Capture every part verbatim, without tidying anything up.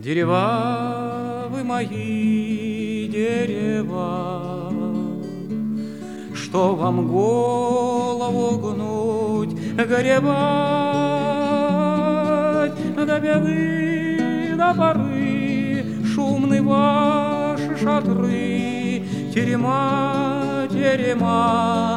Дерева вы мои, дерева, что вам голову гнуть, горевать до беды, до поры, шумны ваши шатры, терема, терема,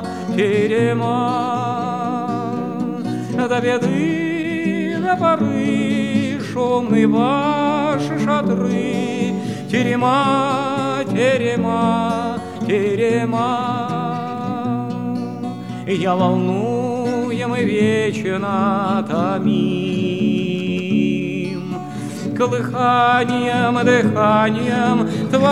терема, до беды, до поры, шумны ваши шатры, терема, терема, терема. Я волнуем и вечно томим колыханием, дыханием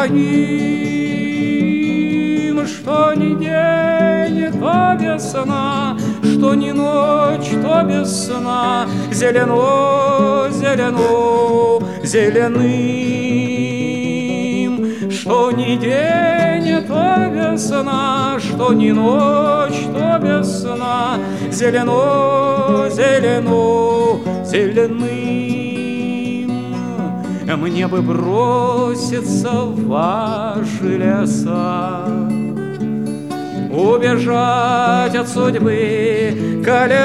твоим, что ни день, то весна, что ни ночь, то без сна, зелено, зелено, зеленым, что ни день, то весна, что ни ночь, то без сна, зелено, зелено, зеленым. Мне бы броситься в ваши леса, убежать от судьбы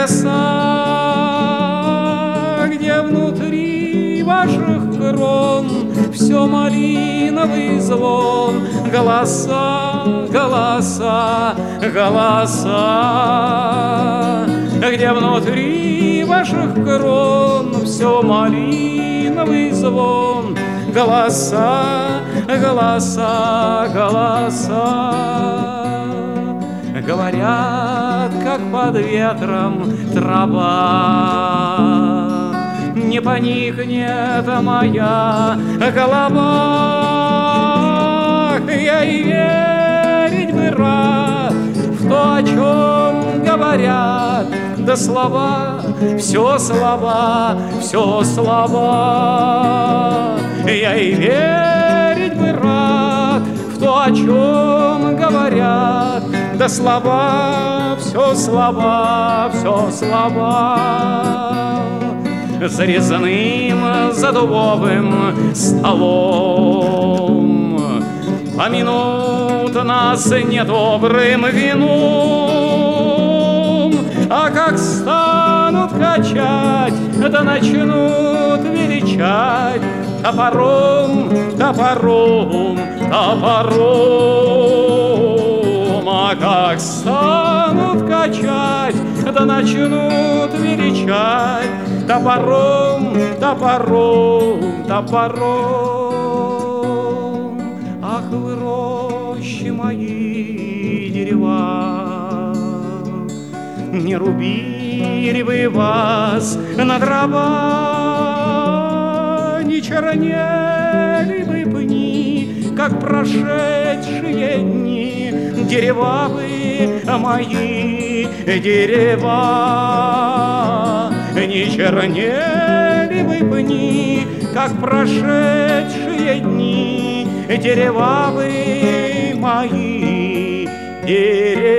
колеса, где внутри ваших крон все малиновый звон, голоса, голоса, голоса, где внутри ваших крон все малиновый звон, голоса, голоса, голоса. Говорят, как под ветром трава, не поникнет моя голова. Я и верить бы рад в то, о чем говорят, да слова, все слова, все слова. Я и верить бы рад в то, о чем говорят, да слова, все слова, все слова. За резным, за дубовым столом помянут нас недобрым вином, а как станут качать, да начнут величать топором, топором, топором, а как станут качать, да начнут величать топором, топором, топором. Ах, вы рощи мои, дерева, не рубили бы вас на дрова, не чернели бы пни, как прошедшие дни, дерева вы мои, дерева. Не чернели бы пни, как прошедшие дни, дерева вы мои, дерева.